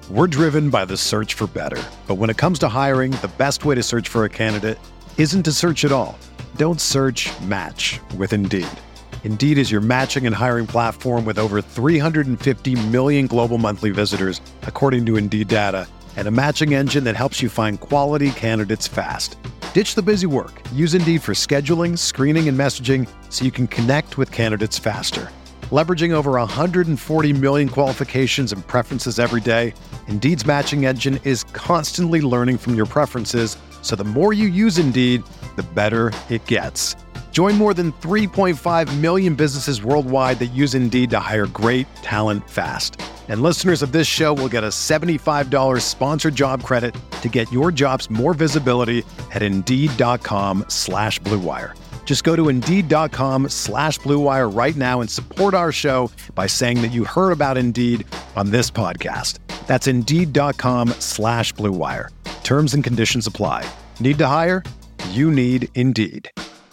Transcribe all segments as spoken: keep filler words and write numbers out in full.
We're driven by the search for better. But when it comes to hiring, the best way to search for a candidate isn't to search at all. Don't search, match with Indeed. Indeed is your matching and hiring platform with over three hundred fifty million global monthly visitors, according to Indeed data, and a matching engine that helps you find quality candidates fast. Ditch the busy work. Use Indeed for scheduling, screening, and messaging so you can connect with candidates faster. Leveraging over one hundred forty million qualifications and preferences every day, Indeed's matching engine is constantly learning from your preferences, so the more you use Indeed, the better it gets. Join more than three point five million businesses worldwide that use Indeed to hire great talent fast. And listeners of this show will get a seventy-five dollars sponsored job credit to get your jobs more visibility at Indeed.com slash Blue Wire. Just go to Indeed.com slash Blue Wire right now and support our show by saying that you heard about Indeed on this podcast. That's Indeed.com slash Blue Wire. Terms and conditions apply. Need to hire? You need Indeed.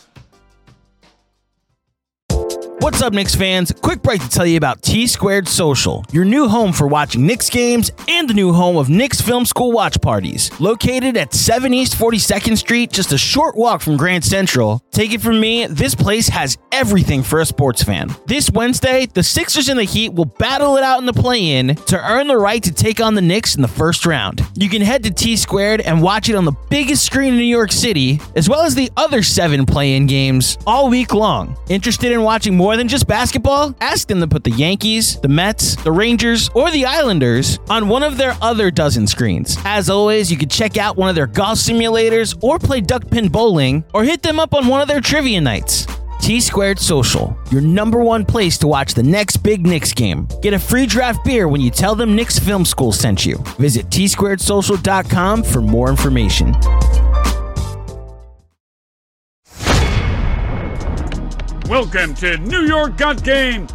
What's up, Knicks fans? Quick break to tell you about T-Squared Social, your new home for watching Knicks games and the new home of Knicks Film School watch parties. Located at seven East forty-second Street, just a short walk from Grand Central. Take it from me, this place has everything for a sports fan. This Wednesday, the Sixers and the Heat will battle it out in the play-in to earn the right to take on the Knicks in the first round. You can head to T-Squared and watch it on the biggest screen in New York City, as well as the other seven play-in games all week long. Interested in watching more than just basketball? Ask them to put the Yankees, the Mets, the Rangers, or the Islanders on one of their other dozen screens. As always, you can check out one of their golf simulators or play duck pin bowling or hit them up on one of their trivia nights. T-Squared Social, your number one place to watch the next big Knicks game. Get a free draft beer when you tell them Knicks Film School sent you. Visit T squared social dot com for more information. Welcome to New York Got Game.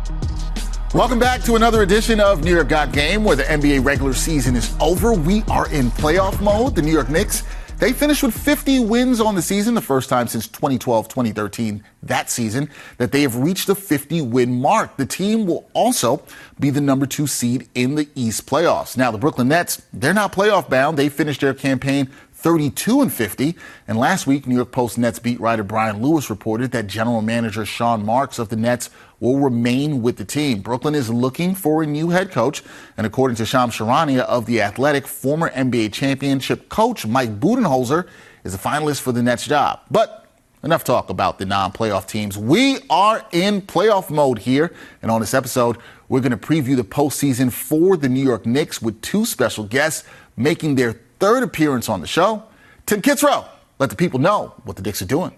Welcome back to another edition of New York Got Game, where the N B A regular season is over. We are in playoff mode. The New York Knicks, they finished with fifty wins on the season, the first time since twenty twelve twenty thirteen, that season, that they have reached the fifty-win mark. The team will also be the number two seed in the East playoffs. Now, the Brooklyn Nets, they're not playoff bound. They finished their campaign thirty-two and fifty. And last week, New York Post Nets beat writer Brian Lewis reported that general manager Sean Marks of the Nets will remain with the team. Brooklyn is looking for a new head coach. And according to Shams Charania of The Athletic, former N B A championship coach Mike Budenholzer is a finalist for the Nets job. But enough talk about the non-playoff teams. We are in playoff mode here. And on this episode, we're going to preview the postseason for the New York Knicks with two special guests making their third appearance on the show. Tim Kitzrow, let the people know what the Knicks are doing.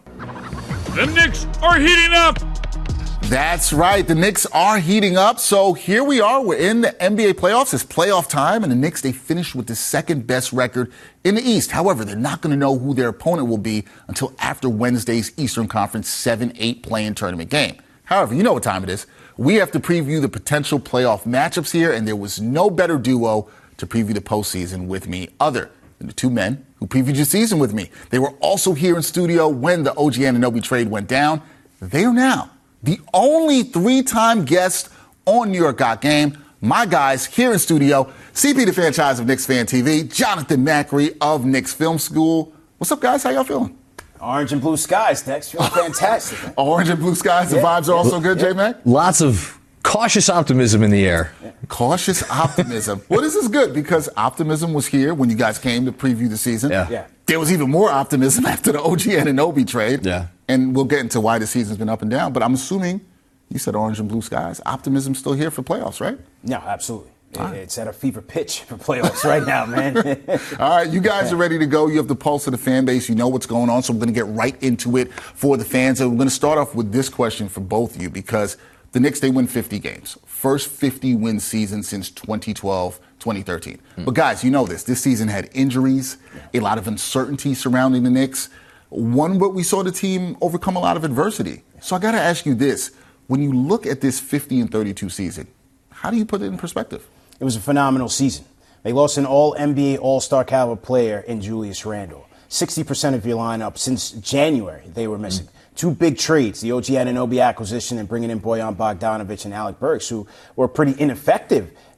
The Knicks are heating up. That's right. The Knicks are heating up. So here we are. We're in the N B A playoffs. It's playoff time. And the Knicks, they finished with the second best record in the East. However, they're not going to know who their opponent will be until after Wednesday's Eastern Conference seven eight play-in tournament game. However, you know what time it is. We have to preview the potential playoff matchups here. And there was no better duo to preview the postseason with me other than the two men who previewed your season with me. They were also here in studio when the O G Anunoby trade went down. They are now the only three-time guest on New York Got Game. My guys here in studio, C P the franchise of Knicks Fan T V, Jonathan Macri of Knicks Film School. What's up, guys? How y'all feeling? Orange and blue skies, Tex. Feeling fantastic. Orange and blue skies. The yeah. vibes are also good, yeah. J-Mac? Lots of cautious optimism in the air. Yeah. Cautious optimism. Well, this is good because optimism was here when you guys came to preview the season. Yeah. yeah. There was even more optimism after the O G Anunoby trade. Yeah. And we'll get into why the season's been up and down. But I'm assuming you said orange and blue skies. Optimism's still here for playoffs, right? No, absolutely. Right. It's at a fever pitch for playoffs right now, man. All right, you guys are ready to go. You have the pulse of the fan base. You know what's going on. So we're going to get right into it for the fans. And we're going to start off with this question for both of you because the Knicks, they win fifty games. First fifty-win season since twenty twelve twenty thirteen. Mm. But guys, you know this. This season had injuries, yeah. a lot of uncertainty surrounding the Knicks. One, but we saw the team overcome a lot of adversity. So I got to ask you this. When you look at this fifty and thirty-two season, how do you put it in perspective? It was a phenomenal season. They lost an all-N B A All-Star caliber player in Julius Randle. sixty percent of your lineup since January they were missing. Mm-hmm. Two big trades, the O G Anunoby acquisition and bringing in Bojan Bogdanovic and Alec Burks, who were pretty ineffective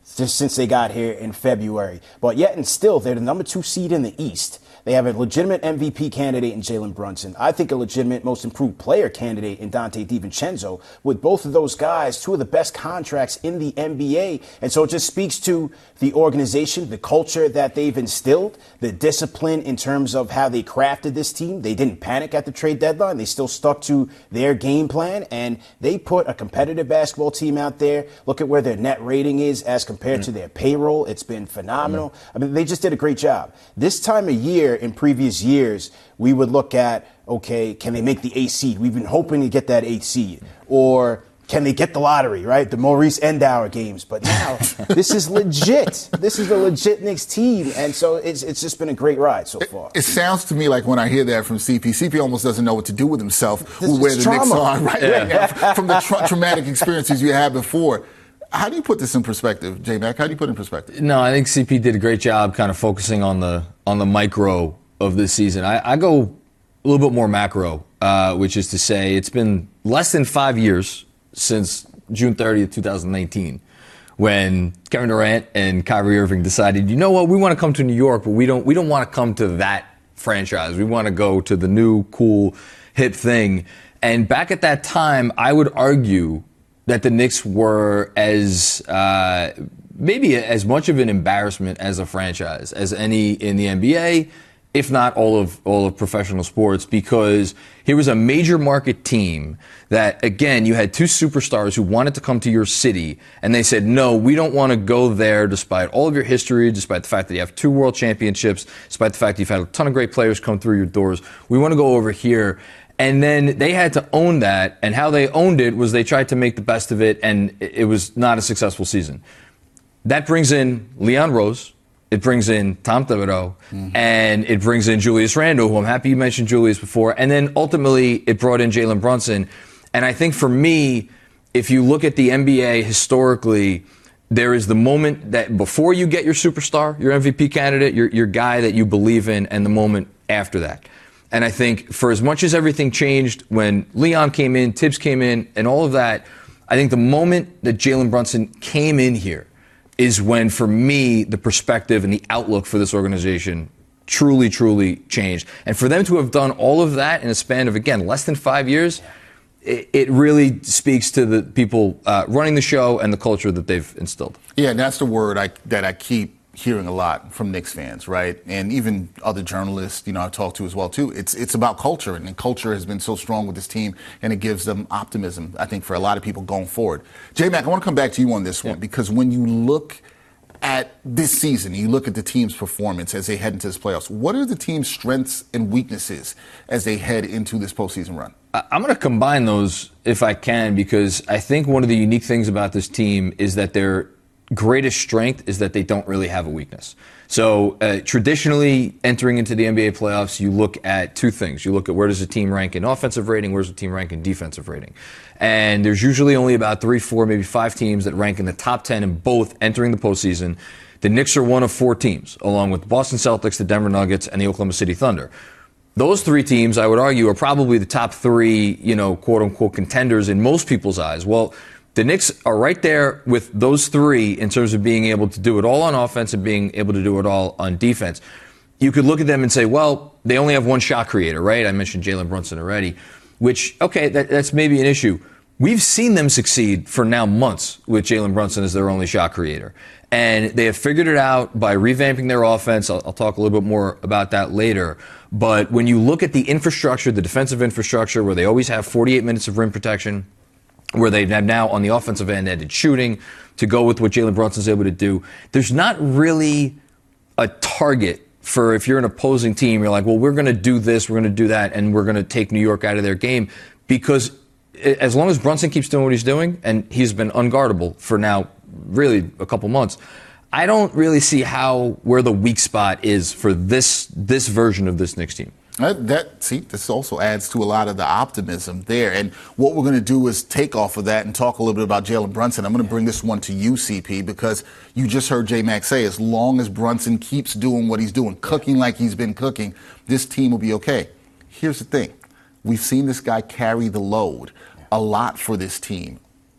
just since they got here in February. But yet and still, they're the number two seed in the East. They have a legitimate M V P candidate in Jalen Brunson. I think a legitimate most improved player candidate in Dante DiVincenzo. With both of those guys, two of the best contracts in the N B A. And so it just speaks to the organization, the culture that they've instilled, the discipline in terms of how they crafted this team. They didn't panic at the trade deadline. They still stuck to their game plan, and they put a competitive basketball team out there. Look at where their net rating is as compared mm. to their payroll. It's been phenomenal. Mm. I mean, they just did a great job. This time of year, in previous years, we would look at, okay, can they make the eighth seed? We've been hoping to get that eighth seed. Or can they get the lottery, right? The Maurice Endauer games. But now, this is legit. This is a legit Knicks team. And so it's it's just been a great ride so far. It, it sounds to me like when I hear that from C P, C P almost doesn't know what to do with himself This where is the trauma. Knicks are right, Yeah. right now from the tra- traumatic experiences you had before. How do you put this in perspective, J-Mac? How do you put it in perspective? No, I think C P did a great job kind of focusing on the on the micro of this season. I, I go a little bit more macro, uh, which is to say it's been less than five years since June thirtieth, twenty nineteen, when Kevin Durant and Kyrie Irving decided, you know what, we want to come to New York, but we don't we don't want to come to that franchise. We want to go to the new, cool, hip thing. And back at that time, I would argue that the Knicks were as uh, maybe as much of an embarrassment as a franchise as any in the N B A, if not all of all of professional sports, because here was a major market team that, again, you had two superstars who wanted to come to your city, and they said, no, we don't want to go there despite all of your history, despite the fact that you have two world championships, despite the fact that you've had a ton of great players come through your doors. We want to go over here. And then they had to own that, and how they owned it was they tried to make the best of it, and it was not a successful season. That brings in Leon Rose, it brings in Tom Thibodeau, mm-hmm. and it brings in Julius Randle, who I'm happy you mentioned Julius before, and then ultimately it brought in Jalen Brunson. And I think for me, if you look at the N B A historically, there is the moment that before you get your superstar, your M V P candidate, your, your guy that you believe in, and the moment after that. And I think for as much as everything changed when Leon came in, Tibbs came in, and all of that, I think the moment that Jalen Brunson came in here is when, for me, the perspective and the outlook for this organization truly, truly changed. And for them to have done all of that in a span of, again, less than five years, it, it really speaks to the people uh, running the show and the culture that they've instilled. Yeah, and that's the word I, that I keep hearing a lot from Knicks fans, right? And even other journalists, you know, I talk to as well, too. It's it's about culture, and culture has been so strong with this team, and it gives them optimism, I think, for a lot of people going forward. J-Mac, I want to come back to you on this one, yeah. because when you look at this season, you look at the team's performance as they head into this playoffs, what are the team's strengths and weaknesses as they head into this postseason run? I'm going to combine those if I can, because I think one of the unique things about this team is that they're greatest strength is that they don't really have a weakness. So uh, traditionally, entering into the N B A playoffs, you look at two things. You look at where does a team rank in offensive rating, where does a team rank in defensive rating. And there's usually only about three, four, maybe five teams that rank in the top ten in both entering the postseason. The Knicks are one of four teams, along with the Boston Celtics, the Denver Nuggets, and the Oklahoma City Thunder. Those three teams, I would argue, are probably the top three, you know, quote-unquote contenders in most people's eyes. Well, the Knicks are right there with those three in terms of being able to do it all on offense and being able to do it all on defense. You could look at them and say, well, they only have one shot creator, right? I mentioned Jalen Brunson already, which, okay, that, that's maybe an issue. We've seen them succeed for now months with Jalen Brunson as their only shot creator. And they have figured it out by revamping their offense. I'll, I'll talk a little bit more about that later. But when you look at the infrastructure, the defensive infrastructure, where they always have forty-eight minutes of rim protection, where they have now on the offensive end added shooting to go with what Jalen Brunson's able to do, there's not really a target for if you're an opposing team. You're like, well, we're going to do this, we're going to do that, and we're going to take New York out of their game. Because as long as Brunson keeps doing what he's doing, and he's been unguardable for now really a couple months, I don't really see how where the weak spot is for this this version of this Knicks team. That, that see, this also adds to a lot of the optimism there. And what we're going to do is take off of that and talk a little bit about Jalen Brunson. I'm going to bring this one to you, C P, because you just heard J-Mac say, as long as Brunson keeps doing what he's doing, cooking like he's been cooking, this team will be okay. Here's the thing. We've seen this guy carry the load a lot for this team.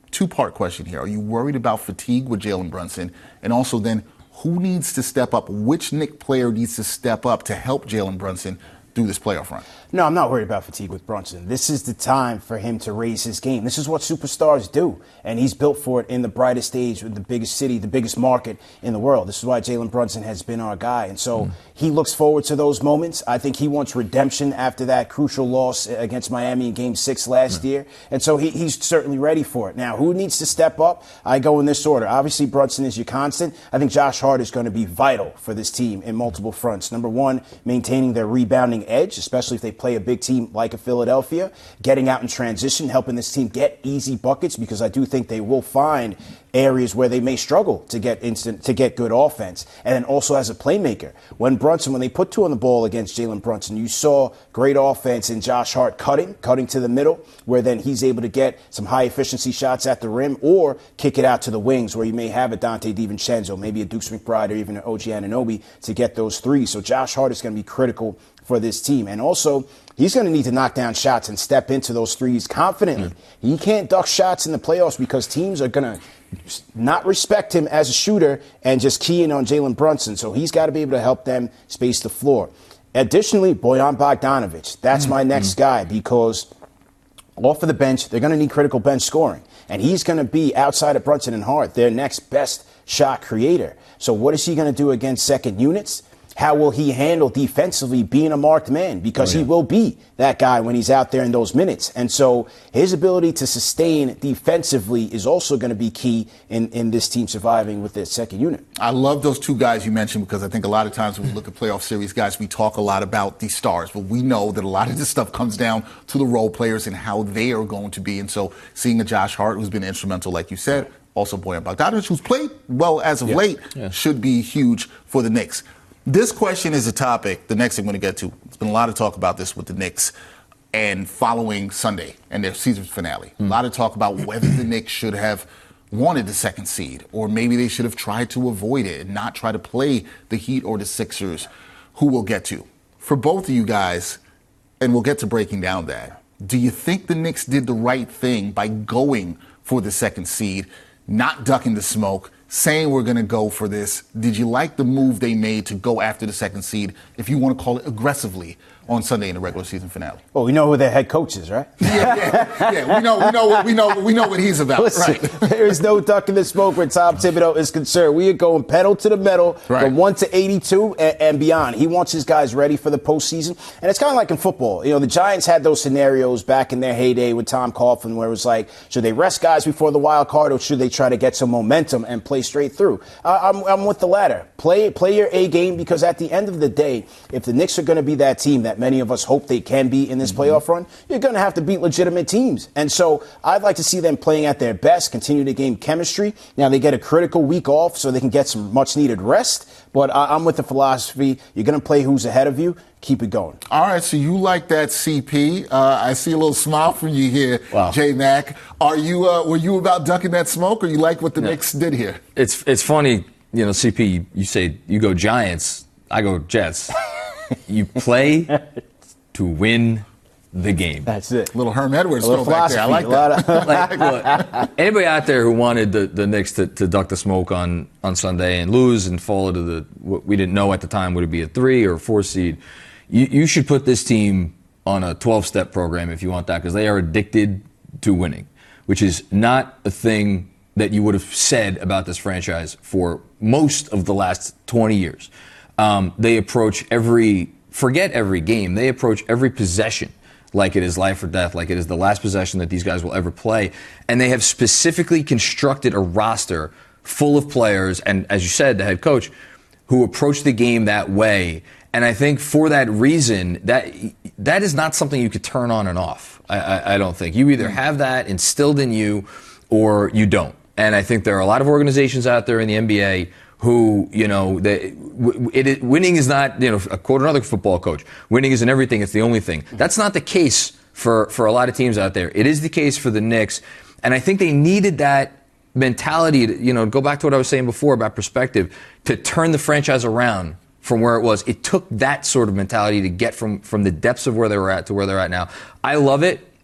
two-part question here. Are you worried about fatigue with Jalen Brunson? And also then, who needs to step up? Which Knicks player needs to step up to help Jalen Brunson through this playoff run? No, I'm not worried about fatigue with Brunson. This is the time for him to raise his game. This is what superstars do, and he's built for it in the brightest stage with the biggest city, the biggest market in the world. This is why Jalen Brunson has been our guy, and so mm. he looks forward to those moments. I think he wants redemption after that crucial loss against Miami in Game six last mm. year, and so he, he's certainly ready for it. Now, who needs to step up? I go in this order. Obviously, Brunson is your constant. I think Josh Hart is going to be vital for this team in multiple fronts. Number one, maintaining their rebounding edge, especially if they play a big team like a Philadelphia, getting out in transition, helping this team get easy buckets, because I do think they will find areas where they may struggle to get instant, to get good offense. And then also as a playmaker, when Brunson, when they put two on the ball against Jalen Brunson, you saw great offense in Josh Hart cutting, cutting to the middle, where then he's able to get some high efficiency shots at the rim or kick it out to the wings where you may have a Dante DiVincenzo, maybe a Dukes McBride or even an O G Anunoby to get those threes. So Josh Hart is going to be critical for this team. And also, he's going to need to knock down shots and step into those threes confidently. Mm. He can't duck shots in the playoffs because teams are going to not respect him as a shooter and just key in on Jalen Brunson. So he's got to be able to help them space the floor. Additionally, Bojan Bogdanovic. That's mm. my next mm. guy, because off of the bench, they're going to need critical bench scoring. And he's going to be, outside of Brunson and Hart, their next best shot creator. So what is he going to do against second units? How will he handle defensively being a marked man? Because oh, yeah. he will be that guy when he's out there in those minutes. And so his ability to sustain defensively is also going to be key in, in this team surviving with their second unit. I love those two guys you mentioned, because I think a lot of times when we look at playoff series guys, we talk a lot about the stars. But we know that a lot of this stuff comes down to the role players and how they are going to be. And so seeing a Josh Hart, who's been instrumental, like you said, also Bojan Bogdanovic, who's played well as of yeah. late, yeah. should be huge for the Knicks. This question is a topic, the next thing I'm going to get to. There's been a lot of talk about this with the Knicks and following Sunday and their season finale. Mm. A lot of talk about whether the Knicks should have wanted the second seed, or maybe they should have tried to avoid it and not try to play the Heat or the Sixers, who we'll get to. For both of you guys, and we'll get to breaking down that, do you think the Knicks did the right thing by going for the second seed, not ducking the smoke, saying we're going to go for this? Did you like the move they made to go after the second seed, if you want to call it aggressively, on Sunday in the regular season finale? Well, we know who their head coach is, right? yeah, yeah, yeah. We know, we know, what, we know, we know what he's about. Listen, right. There is no ducking the smoke where Tom Thibodeau is concerned. We are going pedal to the metal right. from one to eighty-two and, and beyond. He wants his guys ready for the postseason, and it's kind of like in football. You know, the Giants had those scenarios back in their heyday with Tom Coughlin, where it was like, should they rest guys before the wild card, or should they try to get some momentum and play straight through? Uh, I'm, I'm with the latter. Play, play your A game, because at the end of the day, if the Knicks are going to be that team that many of us hope they can be in this mm-hmm. playoff run, you're going to have to beat legitimate teams. And so I'd like to see them playing at their best, continue to gain chemistry. Now they get a critical week off so they can get some much needed rest. But I- I'm with the philosophy, you're going to play who's ahead of you. Keep it going. All right, so you like that, C P. Uh, I see a little smile from you here, wow. J Mac. Are you, uh, were you about ducking that smoke, or you like what the no. Knicks did here? It's it's funny, you know, C P, you say you go Giants, I go Jets. You play to win the game. That's it. Little Herm Edwards. A little philosophy. Back there. I like that. Of- like, look, anybody out there who wanted the, the Knicks to, to duck the smoke on, on Sunday and lose and fall into the, what we didn't know at the time, would it be a three or a four seed, you, you should put this team on a twelve-step program if you want that, because they are addicted to winning, which is not a thing that you would have said about this franchise for most of the last twenty years. Um, they approach every, forget every game, they approach every possession like it is life or death, like it is the last possession that these guys will ever play. And they have specifically constructed a roster full of players, and as you said, the head coach, who approach the game that way. And I think for that reason, that that is not something you could turn on and off. I, I, I don't think. You either have that instilled in you or you don't. And I think there are a lot of organizations out there in the N B A who, you know, they, it, it, winning is not, you know, a quote another football coach, winning isn't everything, it's the only thing. That's not the case for, for a lot of teams out there. It is the case for the Knicks. And I think they needed that mentality to, you know, go back to what I was saying before about perspective, to turn the franchise around from where it was. It took that sort of mentality to get from, from the depths of where they were at to where they're at now. I love it.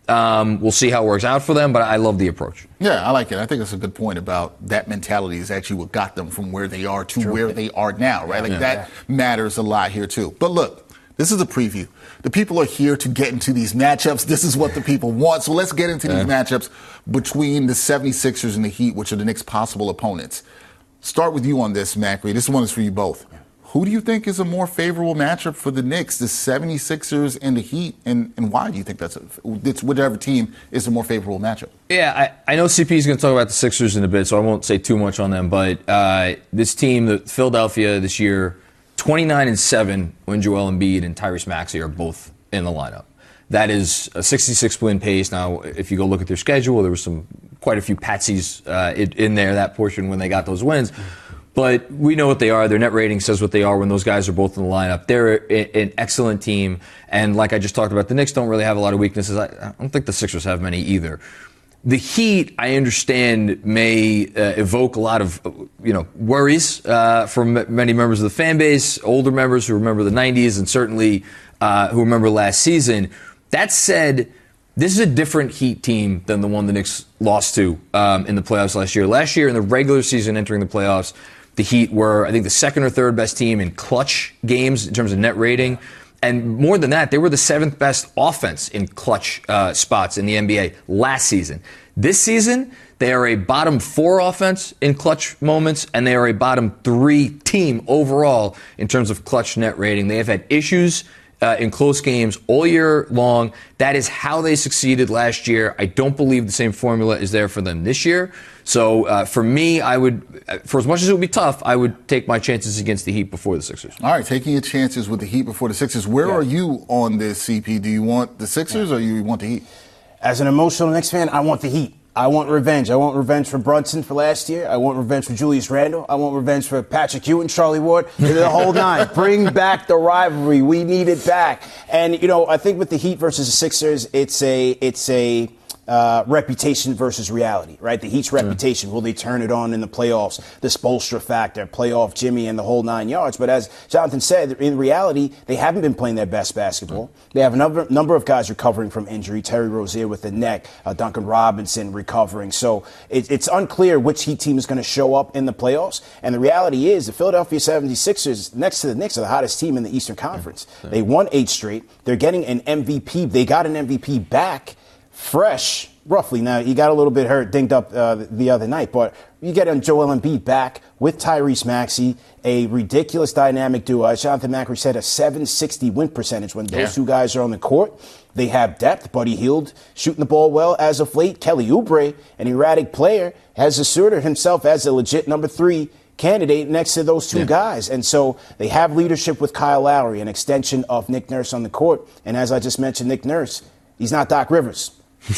Um, we'll see how it works out for them, but I love the approach. Yeah, I like it. I think that's a good point about that mentality is actually what got them from where they are to True. where they are now, right? Like yeah. that yeah. matters a lot here too. But look, this is a preview. The people are here to get into these matchups. This is what the people want. So let's get into yeah. these matchups between the seventy-sixers and the Heat, which are the Knicks' possible opponents. Start with you on this, Macri. This one is for you both. Who do you think is a more favorable matchup for the Knicks, the seventy-sixers and the Heat, and, and why do you think that's a, it's whichever team is a more favorable matchup? Yeah, I, I know C P is going to talk about the Sixers in a bit, so I won't say too much on them. But uh, this team, the Philadelphia this year, twenty-nine and seven when Joel Embiid and Tyrese Maxey are both in the lineup. That is a sixty-six win pace. Now, if you go look at their schedule, there was some quite a few patsies uh, in, in there, that portion when they got those wins. But we know what they are. Their net rating says what they are when those guys are both in the lineup. They're a, an excellent team. And like I just talked about, the Knicks don't really have a lot of weaknesses. I, I don't think the Sixers have many either. The Heat, I understand, may uh, evoke a lot of, you know, worries uh, from m- many members of the fan base, older members who remember the nineties, and certainly uh, who remember last season. That said, this is a different Heat team than the one the Knicks lost to um, in the playoffs last year. Last year, in the regular season entering the playoffs, the Heat were, I think, the second or third best team in clutch games in terms of net rating. And more than that, they were the seventh best offense in clutch uh, spots in the N B A last season. This season, they are a bottom four offense in clutch moments, and they are a bottom three team overall in terms of clutch net rating. They have had issues Uh, in close games all year long. That is how they succeeded last year. I don't believe the same formula is there for them this year. So uh, for me, I would, for as much as it would be tough, I would take my chances against the Heat before the Sixers. All right, taking your chances with the Heat before the Sixers. Where yeah. are you on this, C P? Do you want the Sixers yeah. or you want the Heat? As an emotional Knicks fan, I want the Heat. I want revenge. I want revenge for Brunson for last year. I want revenge for Julius Randle. I want revenge for Patrick Ewing, Charlie Ward, the whole nine. Bring back the rivalry. We need it back. And, you know, I think with the Heat versus the Sixers, it's a, it's a, Uh, reputation versus reality, right? The Heat's reputation, will they turn it on in the playoffs? The Spoelstra factor, playoff Jimmy and the whole nine yards. But as Jonathan said, in reality, they haven't been playing their best basketball. They have a number, number of guys recovering from injury. Terry Rozier with the neck, uh, Duncan Robinson recovering. So it, it's unclear which Heat team is going to show up in the playoffs. And the reality is the Philadelphia seventy-sixers, next to the Knicks, are the hottest team in the Eastern Conference. They won eight straight. They're getting an M V P. They got an M V P back. Fresh, roughly. Now, he got a little bit hurt, dinged up uh, the other night, but you get on Joel Embiid back with Tyrese Maxey, a ridiculous dynamic duo. As Jonathan Macri said, a seven sixty win percentage when those yeah. two guys are on the court. They have depth. Buddy Hield shooting the ball well as of late. Kelly Oubre, an erratic player, has asserted himself as a legit number three candidate next to those two yeah. guys. And so they have leadership with Kyle Lowry, an extension of Nick Nurse on the court. And as I just mentioned, Nick Nurse, he's not Doc Rivers.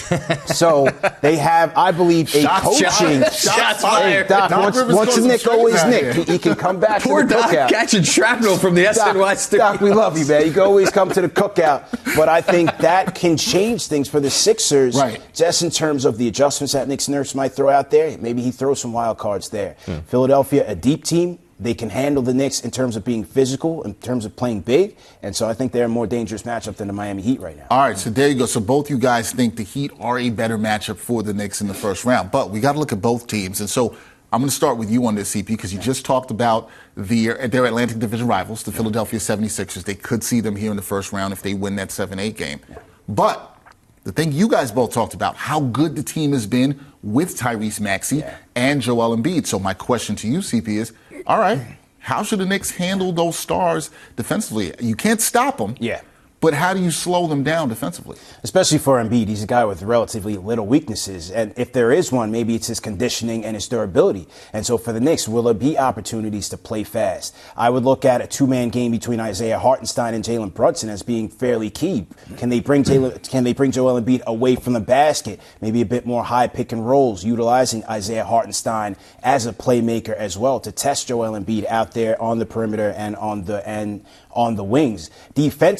So they have, I believe, a Shots coaching. Shots, Shots fired. Hey, Doc, Doc once, once a Nick, always Nick. He, he can come back Poor to the Doc cookout. catching shrapnel from the S N Y studio. Doc, we love you, man. You can always come to the cookout. But I think that can change things for the Sixers, right. just in terms of the adjustments that Nick Nurse might throw out there. Maybe he throws some wild cards there. Hmm. Philadelphia, a deep team. They can handle the Knicks in terms of being physical, in terms of playing big. And so I think they're a more dangerous matchup than the Miami Heat right now. All right, so there you go. So both you guys think the Heat are a better matchup for the Knicks in the first round. But we got to look at both teams. And so I'm going to start with you on this, C P, because you just talked about the, their Atlantic Division rivals, the Philadelphia seventy-sixers. They could see them here in the first round if they win that seven eight game. But the thing you guys both talked about, how good the team has been with Tyrese Maxey yeah. and Joel Embiid. So my question to you, C P, is, all right, how should the Knicks handle those stars defensively? You can't stop them. Yeah. But how do you slow them down defensively? Especially for Embiid. He's a guy with relatively little weaknesses. And if there is one, maybe it's his conditioning and his durability. And so for the Knicks, will there be opportunities to play fast? I would look at a two-man game between Isaiah Hartenstein and Jalen Brunson as being fairly key. Can they bring Jalen, can they bring Joel Embiid away from the basket? Maybe a bit more high pick and rolls, utilizing Isaiah Hartenstein as a playmaker as well to test Joel Embiid out there on the perimeter and on the and on the wings. Defensively,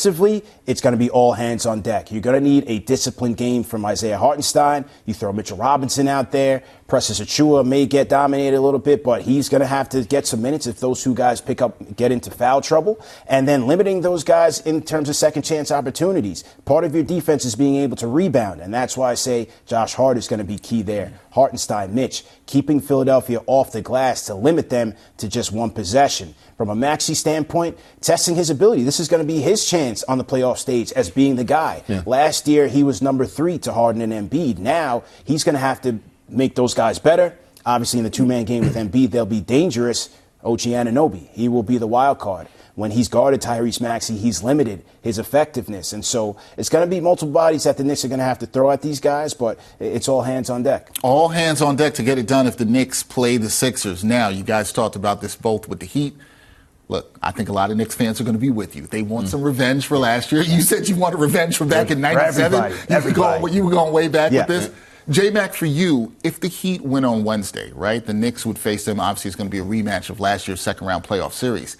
it's going to be all hands on deck. You're going to need a disciplined game from Isaiah Hartenstein. You throw Mitchell Robinson out there. Precious Achiuwa may get dominated a little bit, but he's going to have to get some minutes if those two guys pick up, get into foul trouble. And then limiting those guys in terms of second chance opportunities. Part of your defense is being able to rebound, and that's why I say Josh Hart is going to be key there. Hartenstein, Mitch, keeping Philadelphia off the glass to limit them to just one possession. From a Maxey standpoint, testing his ability. This is going to be his chance on the playoff stage as being the guy. Yeah. Last year, he was number three to Harden and Embiid. Now, he's going to have to make those guys better. Obviously, in the two-man game with Embiid, they'll be dangerous. O G Anunoby, he will be the wild card. When he's guarded Tyrese Maxey, he's limited his effectiveness. And so it's going to be multiple bodies that the Knicks are going to have to throw at these guys, but it's all hands on deck. All hands on deck to get it done if the Knicks play the Sixers. Now, you guys talked about this both with the Heat. Look, I think a lot of Knicks fans are going to be with you. They want mm. some revenge for last year. You said you wanted revenge from back in ninety-seven. Everybody. Everybody. You, were going, you were going way back yeah. with this. J-Mac, for you, if the Heat win on Wednesday, right, the Knicks would face them. Obviously, it's going to be a rematch of last year's second-round playoff series.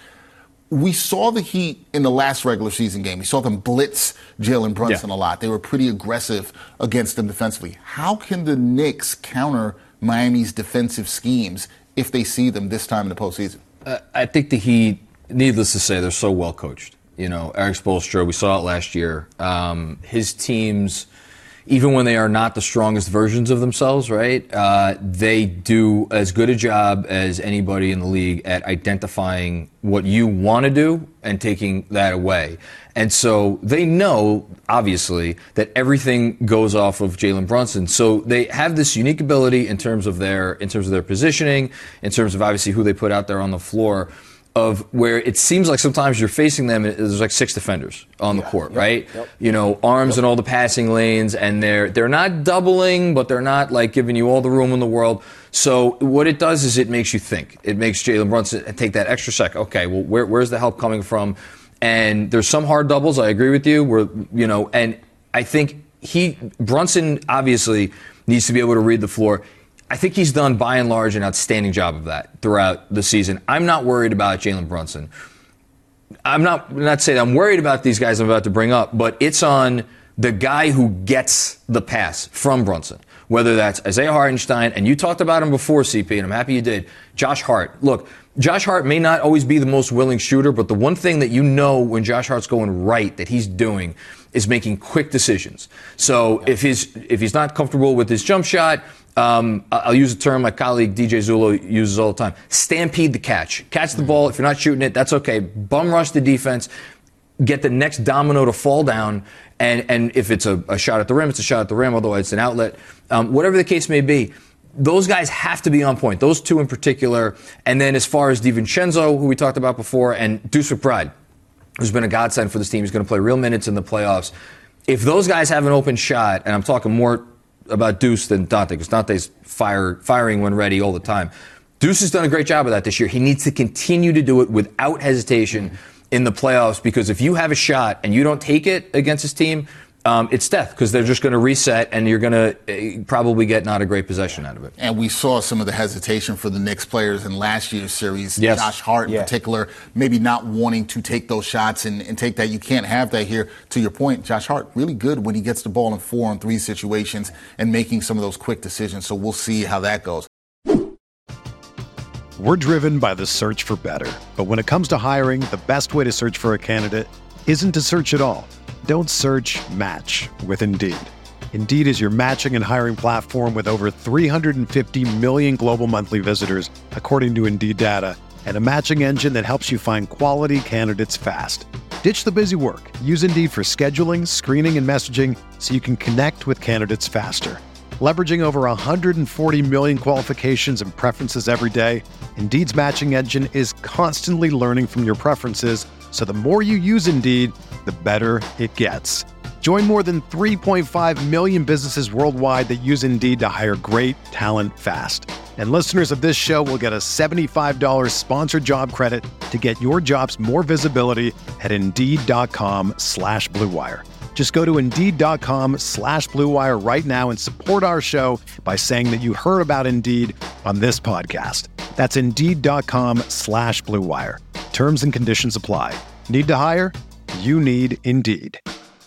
We saw the Heat in the last regular season game. We saw them blitz Jalen Brunson yeah. a lot. They were pretty aggressive against them defensively. How can the Knicks counter Miami's defensive schemes if they see them this time in the postseason? Uh, I think the Heat, needless to say, they're so well coached. You know, Eric Spoelstra, we saw it last year. Um, his teams, even when they are not the strongest versions of themselves, right, uh, they do as good a job as anybody in the league at identifying what you want to do and taking that away. And so they know, obviously, that everything goes off of Jalen Brunson. So they have this unique ability in terms of their in terms of their positioning, in terms of obviously who they put out there on the floor, of where it seems like sometimes you're facing them, there's like six defenders on the yeah, court, yep, right? Yep. You know, arms yep. in all the passing lanes, and they're they're not doubling, but they're not like giving you all the room in the world. So what it does is it makes you think. It makes Jalen Brunson take that extra second. Okay, well, where, where's the help coming from? And there's some hard doubles. I agree with you. Where you know, and I think he Brunson obviously needs to be able to read the floor. I think he's done, by and large, an outstanding job of that throughout the season. I'm not worried about Jalen Brunson. I'm not not saying I'm worried about these guys I'm about to bring up, but it's on the guy who gets the pass from Brunson, whether that's Isaiah Hartenstein, and you talked about him before, C P, and I'm happy you did, Josh Hart. Look, Josh Hart may not always be the most willing shooter, but the one thing that you know when Josh Hart's going right that he's doing is making quick decisions. So if he's, if he's not comfortable with his jump shot, Um, I'll use a term my colleague D J Zullo uses all the time. Stampede the catch. Catch the ball. If you're not shooting it, that's okay. Bum rush the defense. Get the next domino to fall down. And, and if it's a, a shot at the rim, it's a shot at the rim, although it's an outlet. Um, whatever the case may be, those guys have to be on point. Those two in particular. And then as far as DiVincenzo, who we talked about before, and Deuce McBride, who's been a godsend for this team. He's going to play real minutes in the playoffs. If those guys have an open shot, and I'm talking more about Deuce than Dante, because Dante's fire, firing when ready all the time. Deuce has done a great job of that this year. He needs to continue to do it without hesitation in the playoffs, because if you have a shot and you don't take it against his team, um, it's death, because they're just going to reset and you're going to uh, probably get not a great possession out of it. And we saw some of the hesitation for the Knicks players in last year's series. Yes. Josh Hart in yeah. particular, maybe not wanting to take those shots and, and take that. You can't have that here. To your point, Josh Hart, really good when he gets the ball in four on three situations and making some of those quick decisions. So we'll see how that goes. We're driven by the search for better. But when it comes to hiring, the best way to search for a candidate isn't to search at all. Don't search, match with Indeed. Indeed is your matching and hiring platform with over three hundred fifty million global monthly visitors, according to Indeed data, and a matching engine that helps you find quality candidates fast. Ditch the busy work. Use Indeed for scheduling, screening, and messaging so you can connect with candidates faster. Leveraging over one hundred forty million qualifications and preferences every day, Indeed's matching engine is constantly learning from your preferences, so the more you use Indeed, the better it gets. Join more than three point five million businesses worldwide that use Indeed to hire great talent fast. And listeners of this show will get a seventy-five dollars sponsored job credit to get your jobs more visibility at Indeed.com slash Blue Wire. Just go to Indeed.com slash Blue Wire right now and support our show by saying that you heard about Indeed on this podcast. That's Indeed.com slash Blue Wire. Terms and conditions apply. Need to hire? you need Indeed.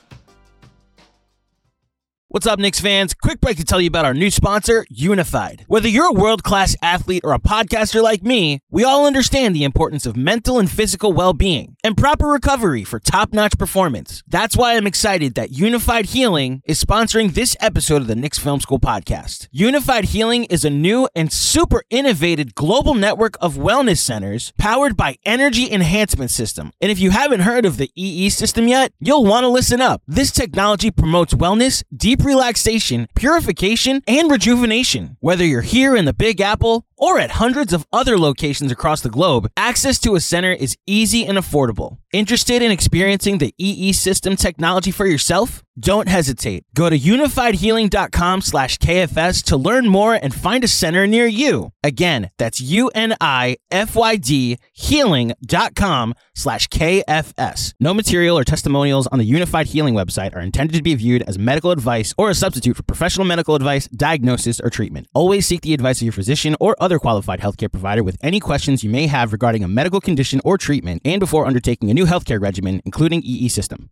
What's up, Knicks fans? Quick break to tell you about our new sponsor, Unified. Whether you're a world-class athlete or a podcaster like me, we all understand the importance of mental and physical well-being and proper recovery for top-notch performance. That's why I'm excited that Unified Healing is sponsoring this episode of the Knicks Film School podcast. Unified Healing is a new and super innovative global network of wellness centers powered by Energy Enhancement System. And if you haven't heard of the E E system yet, you'll want to listen up. This technology promotes wellness, deep relaxation, purification, and rejuvenation. Whether you're here in the Big Apple or at hundreds of other locations across the globe, access to a center is easy and affordable. Interested in experiencing the E E system technology for yourself? Don't hesitate. Go to unified healing dot com slash K F S to learn more and find a center near you. Again, that's U N I F Y D healing dot com slash K F S. No material or testimonials on the Unified Healing website are intended to be viewed as medical advice or a substitute for professional medical advice, diagnosis, or treatment. Always seek the advice of your physician or other qualified healthcare provider with any questions you may have regarding a medical condition or treatment and before undertaking a new healthcare regimen, including E E system.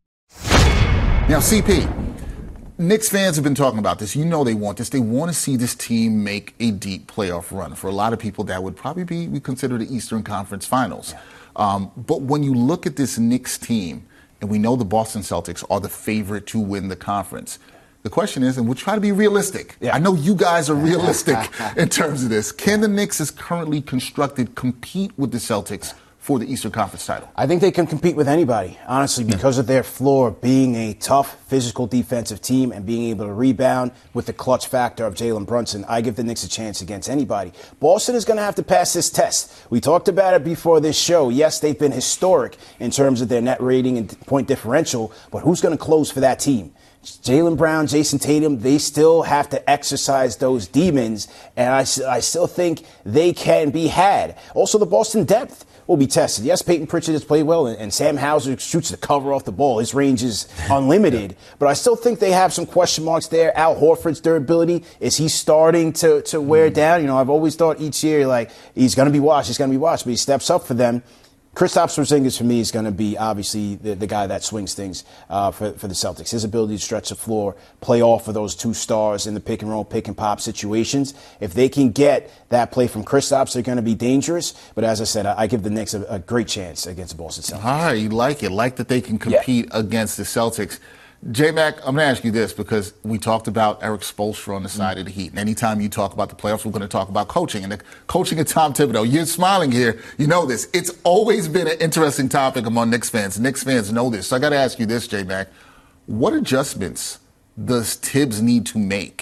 Now, C P, Knicks fans have been talking about this. You know they want this. They want to see this team make a deep playoff run. For a lot of people, that would probably be we consider the Eastern Conference Finals. Um, but when you look at this Knicks team, and we know the Boston Celtics are the favorite to win the conference, the question is, and we'll try to be realistic. Yeah. I know you guys are realistic in terms of this. Can the Knicks, as currently constructed, compete with the Celtics for the Eastern Conference title? I think they can compete with anybody, honestly, because yeah. of their floor being a tough, physical defensive team and being able to rebound with the clutch factor of Jalen Brunson. I give the Knicks a chance against anybody. Boston is going to have to pass this test. We talked about it before this show. Yes, they've been historic in terms of their net rating and point differential, but who's going to close for that team? Jaylen Brown, Jason Tatum, they still have to exercise those demons, and I, I still think they can be had. Also, the Boston depth will be tested. Yes, Peyton Pritchard has played well, and, and Sam Hauser shoots the cover off the ball. His range is unlimited, but I still think they have some question marks there. Al Horford's durability, is he starting to, to wear down? You know, I've always thought each year, like, he's going to be watched, he's going to be watched, but he steps up for them. Kristaps Porzingis, for me, is going to be obviously the, the guy that swings things uh, for, for the Celtics. His ability to stretch the floor, play off of those two stars in the pick and roll, pick and pop situations. If they can get that play from Kristaps, they're going to be dangerous. But as I said, I, I give the Knicks a, a great chance against the Boston Celtics. All right, you like it. Like that they can compete yeah. against the Celtics. J-Mac, I'm going to ask you this because we talked about Eric Spoelstra on the side mm. of the Heat. And anytime you talk about the playoffs, we're going to talk about coaching. And the coaching of Tom Thibodeau, you're smiling here. You know this. It's always been an interesting topic among Knicks fans. Knicks fans know this. So I got to ask you this, J-Mac. What adjustments does Tibbs need to make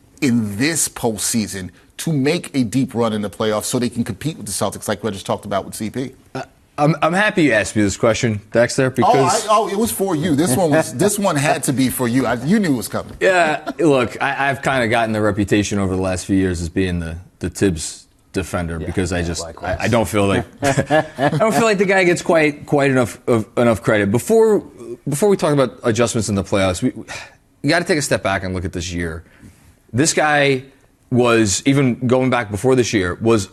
in this postseason to make a deep run in the playoffs so they can compete with the Celtics like we just talked about with C P? Uh- I'm, I'm happy you asked me this question, Dexter, because... Oh, I, oh, it was for you. This one was. This one had to be for you. I, you knew it was coming. Yeah, look, I, I've kind of gotten the reputation over the last few years as being the, the Tibbs defender yeah, because I just I, I don't feel like I don't feel like the guy gets quite quite enough of, enough credit. Before before we talk about adjustments in the playoffs, we, we got to take a step back and look at this year. This guy was, even going back before this year, was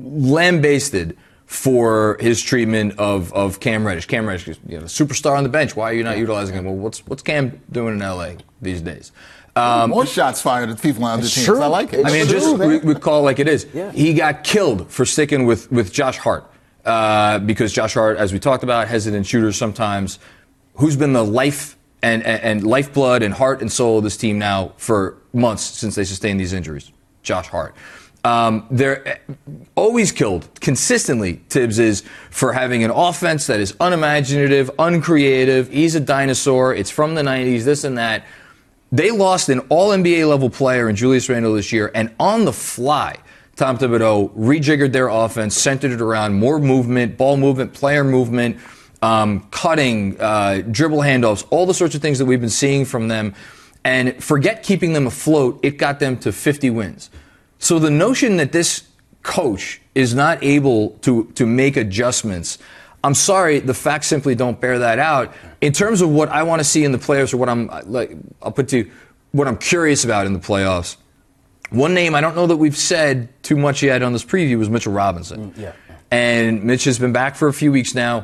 lambasted for his treatment of, of Cam Reddish. Cam Reddish is, you know, superstar on the bench. Why are you not utilizing him? Well, what's what's Cam doing in L A these days? Um, More shots fired at people on the team. I like it. I mean, it's just true, we, we call it like it is. Yeah. He got killed for sticking with, with Josh Hart uh, because Josh Hart, as we talked about, hesitant shooter sometimes, who's been the life and, and, and lifeblood and heart and soul of this team now for months since they sustained these injuries. Josh Hart. Um, they're always killed, consistently, Tibbs is, for having an offense that is unimaginative, uncreative. He's a dinosaur. It's from the nineties, this and that. They lost an all N B A level player in Julius Randle this year, and on the fly, Tom Thibodeau rejiggered their offense, centered it around more movement, ball movement, player movement, um, cutting, uh, dribble handoffs, all the sorts of things that we've been seeing from them. And forget keeping them afloat, it got them to fifty wins. So the notion that this coach is not able to, to make adjustments, I'm sorry, the facts simply don't bear that out. In terms of what I want to see in the playoffs, or what I'm like, I'll put to what I'm curious about in the playoffs. One name I don't know that we've said too much yet on this preview was Mitchell Robinson. Mm, yeah. And Mitch has been back for a few weeks now.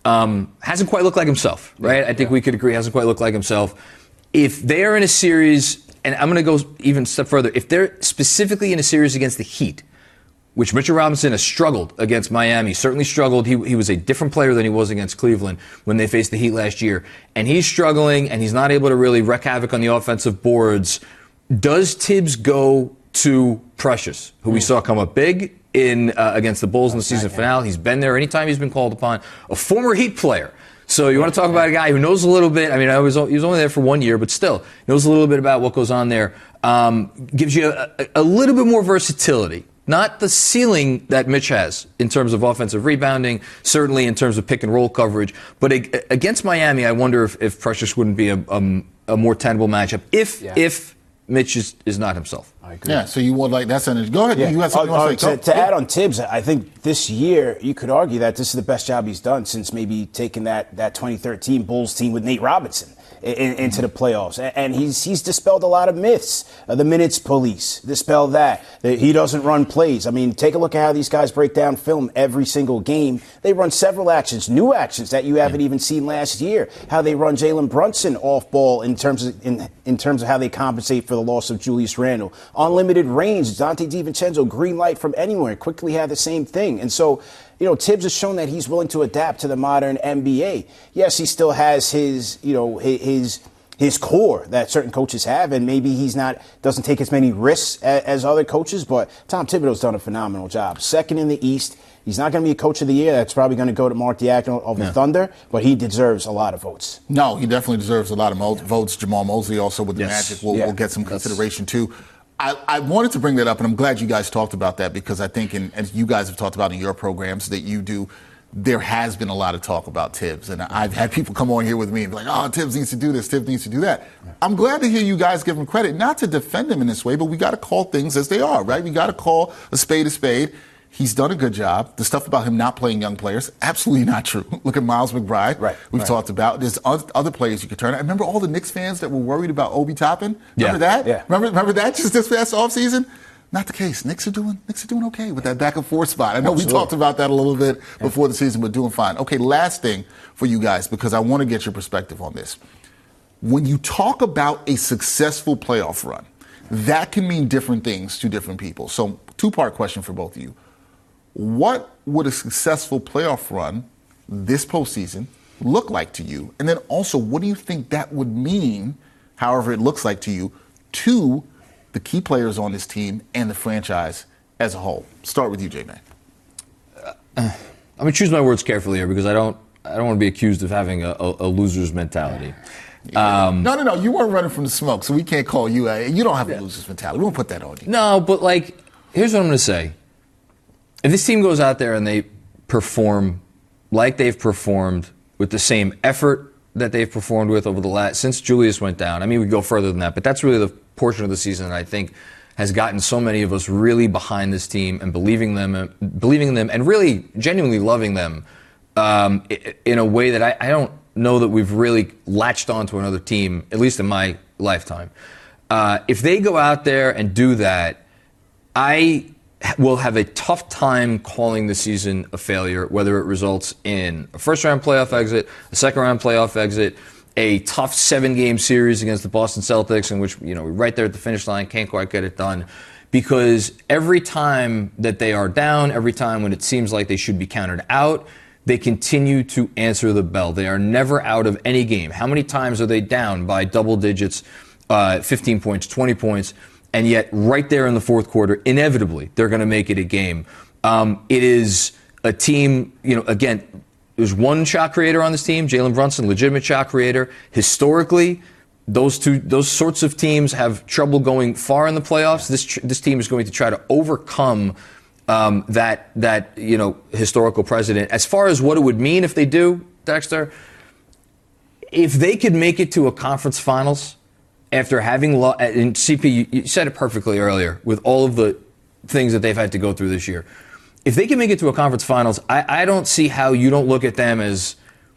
um, hasn't quite looked like himself, right? I think yeah. we could agree hasn't quite looked like himself. If they're in a series, and I'm going to go even a step further, if they're specifically in a series against the Heat, which Mitchell Robinson has struggled against Miami, certainly struggled. He, he was a different player than he was against Cleveland when they faced the Heat last year. And he's struggling, and he's not able to really wreak havoc on the offensive boards. Does Tibbs go to Precious, who we saw come up big in uh, against the Bulls in the season finale? He's been there anytime he's been called upon. A former Heat player. So you want to talk about a guy who knows a little bit. I mean, I was he was only there for one year, but still knows a little bit about what goes on there. Um, gives you a, a little bit more versatility. Not the ceiling that Mitch has in terms of offensive rebounding, certainly in terms of pick and roll coverage. But against Miami, I wonder if, if Precious wouldn't be a, um, a more tenable matchup if yeah. if Mitch is, is not himself. I agree. Yeah, so you would like that sentence. Go ahead. Yeah. You have something uh, you want to uh, say? To, to add on Tibbs, I think this year you could argue that this is the best job he's done since maybe taking that, that twenty thirteen Bulls team with Nate Robinson in, into the playoffs. And he's he's dispelled a lot of myths. Uh, the minutes police, dispel that. He doesn't run plays. I mean, take a look at how these guys break down film every single game. They run several actions, new actions that you haven't yeah. even seen last year. How they run Jalen Brunson off ball in terms of in, in terms of how they compensate for the loss of Julius Randle. Unlimited range, Dante DiVincenzo, green light from anywhere, quickly had the same thing. And so, you know, Tibbs has shown that he's willing to adapt to the modern N B A. Yes, he still has his, you know, his his core that certain coaches have, and maybe he's not doesn't take as many risks as, as other coaches. But Tom Thibodeau's done a phenomenal job. Second in the East. He's not going to be a coach of the year. That's probably going to go to Mark Diacono of the yeah. Thunder, but he deserves a lot of votes. No, he definitely deserves a lot of mo- yeah. votes. Jamal Mosley also with the yes. Magic will, yeah. will get some consideration That's... too. I, I wanted to bring that up, and I'm glad you guys talked about that because I think, in, as you guys have talked about in your programs that you do, there has been a lot of talk about Tibbs. And I've had people come on here with me and be like, oh, Tibbs needs to do this, Tibbs needs to do that. I'm glad to hear you guys give him credit, not to defend him in this way, but we got to call things as they are, right? We got to call a spade a spade. He's done a good job. The stuff about him not playing young players, absolutely not true. Look at Miles McBride. Right, We've right. talked about. There's other players you could turn. I remember all the Knicks fans that were worried about Obi Toppin. Remember yeah. that? Yeah. Remember, remember that just this past offseason? Not the case. Knicks are doing Knicks are doing okay with that back and forth spot. I know Absolutely. we talked about that a little bit yeah. before the season, but doing fine. Okay, last thing for you guys, because I want to get your perspective on this. When you talk about a successful playoff run, that can mean different things to different people. So, two-part question for both of you. What would a successful playoff run this postseason look like to you? And then also, what do you think that would mean, however it looks like to you, to the key players on this team and the franchise as a whole? Start with you, J-Man. Uh, I'm going to choose my words carefully here because I don't I don't want to be accused of having a, a, a loser's mentality. Yeah. Um, no, no, no. You weren't running from the smoke, so we can't call you a, you don't have a yeah. loser's mentality. We won't put that on you. No, but, like, here's what I'm going to say. If this team goes out there and they perform like they've performed with the same effort that they've performed with over the last, since Julius went down, I mean, we go further than that, but that's really the portion of the season that I think has gotten so many of us really behind this team and believing them, believing in them and really genuinely loving them um, in a way that I, I don't know that we've really latched onto another team, at least in my lifetime. Uh, if they go out there and do that, I will have a tough time calling the season a failure, whether it results in a first-round playoff exit, a second-round playoff exit, a tough seven-game series against the Boston Celtics in which, you know, we're right there at the finish line, can't quite get it done. Because every time that they are down, every time when it seems like they should be counted out, they continue to answer the bell. They are never out of any game. How many times are they down by double digits, uh, fifteen points, twenty points, and yet right there in the fourth quarter, inevitably, they're going to make it a game. Um, it is a team, you know, again, there's one shot creator on this team, Jalen Brunson, legitimate shot creator. Historically, those two, those sorts of teams have trouble going far in the playoffs. This this team is going to try to overcome um, that that you know historical precedent. As far as what it would mean if they do, Dexter, if they could make it to a conference finals after having lo- and C P, you, you said it perfectly earlier with all of the things that they've had to go through this year. If they can make it to a conference finals, I, I don't see how you don't look at them as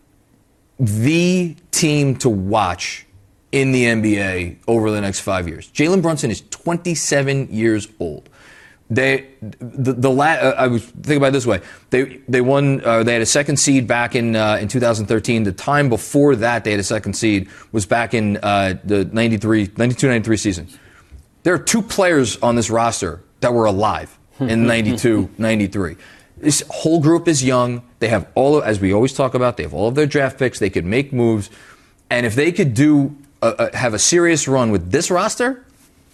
the team to watch in the N B A over the next five years. Jalen Brunson is twenty-seven years old. They the the la- uh, I was thinking about it this way. They they won. Uh, they had a second seed back in uh, in two thousand thirteen. The time before that, they had a second seed was back in uh, the ninety-three, ninety-two ninety-three season. There are two players on this roster that were alive in ninety-two ninety-three. This whole group is young. They have all, of, as we always talk about, they have all of their draft picks. They could make moves, and if they could do a, a, have a serious run with this roster.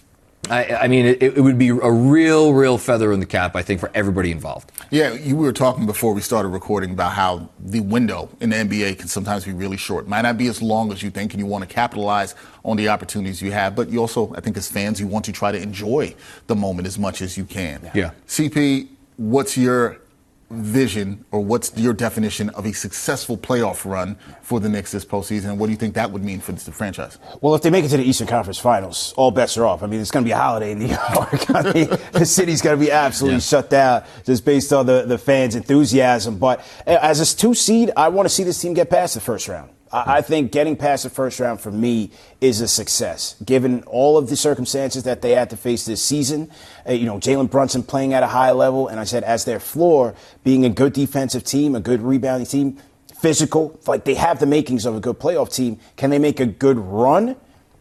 I, I mean, it, it would be a real, real feather in the cap, I think, for everybody involved. Yeah, you were talking before we started recording about how the window in the N B A can sometimes be really short. It might not be as long as you think, and you want to capitalize on the opportunities you have. But you also, I think, as fans, you want to try to enjoy the moment as much as you can. Yeah. C P, what's your vision, or what's your definition of a successful playoff run for the Knicks this postseason, and what do you think that would mean for the franchise? Well, if they make it to the Eastern Conference Finals, all bets are off. I mean, it's going to be a holiday in New York. I mean, the city's going to be absolutely yeah. shut down just based on the, the fans' enthusiasm. But as a two seed, I want to see this team get past the first round. I think getting past the first round for me is a success, given all of the circumstances that they had to face this season. Uh, you know, Jalen Brunson playing at a high level, and I said as their floor, being a good defensive team, a good rebounding team, physical, like they have the makings of a good playoff team. Can they make a good run?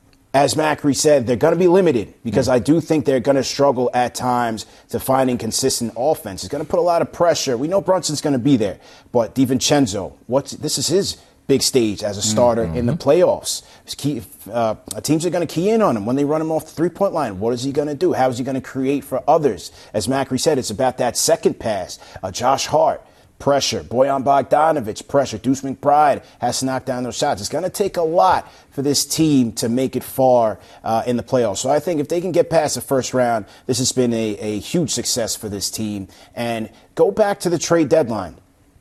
As Macri said, they're going to be limited because I do think they're going to struggle at times to finding consistent offense. It's going to put a lot of pressure. We know Brunson's going to be there, but DiVincenzo, what's this is his big stage as a starter mm-hmm. in the playoffs. Key, uh, teams are going to key in on him when they run him off the three-point line. What is he going to do? How is he going to create for others? As Macri said, it's about that second pass. Uh, Josh Hart, pressure. Bojan Bogdanovic, pressure. Deuce McBride has to knock down those shots. It's going to take a lot for this team to make it far uh, in the playoffs. So I think if they can get past the first round, this has been a, a huge success for this team. And go back to the trade deadline.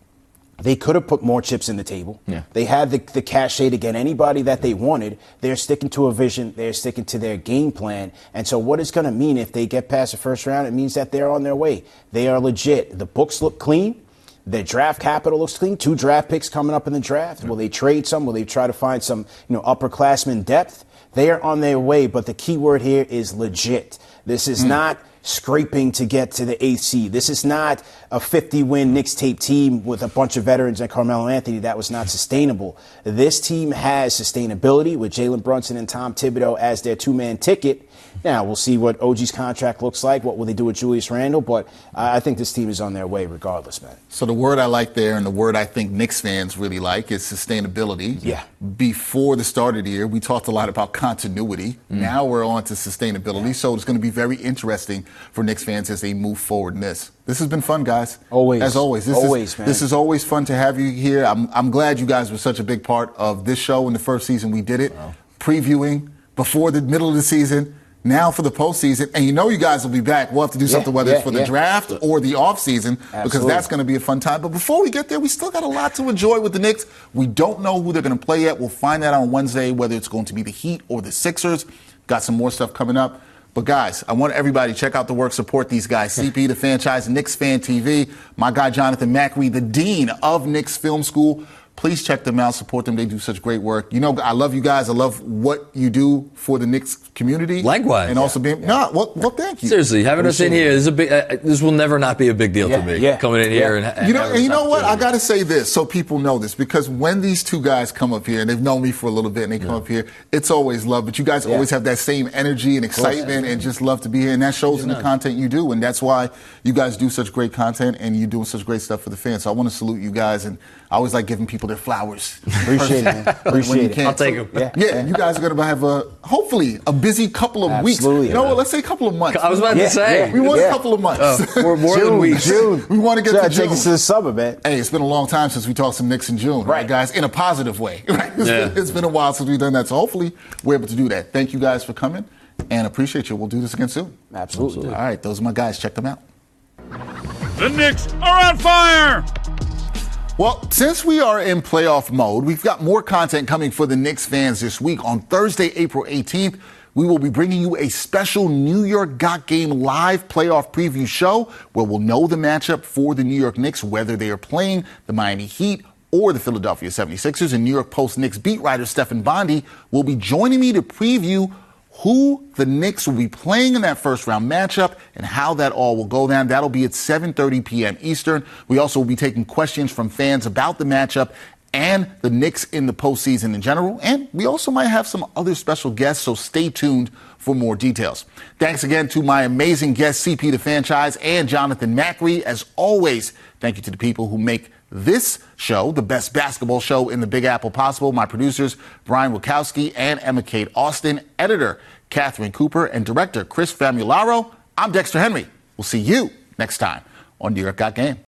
They could have put more chips in the table. Yeah. They had the, the cachet to get anybody that they wanted. They're sticking to a vision. They're sticking to their game plan. And so what it's going to mean if they get past the first round, it means that they're on their way. They are legit. The books look clean. Their draft capital looks clean. Two draft picks coming up in the draft. Will they trade some? Will they try to find some, you know, upperclassmen depth? They are on their way, but the key word here is legit. This is mm. not scraping to get to the eighth seed. This is not a fifty-win Knicks tape team with a bunch of veterans and Carmelo Anthony. That was not sustainable. This team has sustainability with Jalen Brunson and Tom Thibodeau as their two-man ticket. Now, we'll see what O G's contract looks like. What will they do with Julius Randle? But I think this team is on their way regardless, man. So the word I like there, and the word I think Knicks fans really like, is sustainability. Yeah. Before the start of the year, we talked a lot about continuity. Mm. Now we're on to sustainability. Yeah. So it's going to be very interesting for Knicks fans as they move forward in this. This has been fun, guys. Always. As always. This always, is, man. This is always fun to have you here. I'm, I'm glad you guys were such a big part of this show in the first season we did it. Wow. Previewing before the middle of the season. Now for the postseason, and you know you guys will be back. We'll have to do something, yeah, whether yeah, it's for the yeah. draft or the offseason, because that's going to be a fun time. But before we get there, we still got a lot to enjoy with the Knicks. We don't know who they're going to play yet. We'll find that on Wednesday, whether it's going to be the Heat or the Sixers. Got some more stuff coming up. But, guys, I want everybody to check out the work, support these guys. C P, the franchise, Knicks Fan T V, my guy Jonathan Macri, the dean of Knicks Film School. Please check them out, support them. They do such great work. You know, I love you guys. I love what you do for the Knicks community. Likewise. And yeah. also being, yeah. no, well, well, thank you. Seriously, having us in here, this, is a big, uh, this will never not be a big deal yeah. to me, yeah. coming in yeah. here. and, and You know, and you know what? I got to say this so people know this, because when these two guys come up here, and they've known me for a little bit, and they come yeah. up here, it's always love. But you guys yeah. always have that same energy and excitement and just love to be here. And that shows in the content you do. And that's why you guys do such great content, and you're doing such great stuff for the fans. So I want to salute you guys. And I always like giving people their flowers. Appreciate it, man. Appreciate it. I'll take them. Yeah, yeah, yeah. You guys are going to have a, hopefully, a busy couple of Absolutely, weeks. You know yeah. what? Let's say a couple of months. I was about yeah, to say. Yeah, we want yeah. a couple of months. Oh, more more June, than weeks. June. We want to get Try to to June. take us to the summer, man. Hey, it's been a long time since we talked some Knicks in June, right, right guys? In a positive way. Right? It's, yeah. been, it's been a while since we've done that, so hopefully we're able to do that. Thank you guys for coming, and appreciate you. We'll do this again soon. Absolutely. All right, those are my guys. Check them out. The Knicks are on fire! Well, since we are in playoff mode, we've got more content coming for the Knicks fans this week. On Thursday, April eighteenth, we will be bringing you a special New York Got Game live playoff preview show where we'll know the matchup for the New York Knicks, whether they are playing the Miami Heat or the Philadelphia seventy-sixers. And New York Post Knicks beat writer Stephen Bondy will be joining me to preview who the Knicks will be playing in that first round matchup and how that all will go down. That'll be at seven thirty p.m. Eastern. We also will be taking questions from fans about the matchup and the Knicks in the postseason in general. And we also might have some other special guests, so stay tuned for more details. Thanks again to my amazing guests, C P the Franchise and Jonathan Macri. As always, thank you to the people who make this show the best basketball show in the Big Apple possible. My producers, Brian Wachowski and Emma Kate Austin, editor, Catherine Cooper, and director, Chris Famularo. I'm Dexter Henry. We'll see you next time on New York Got Game.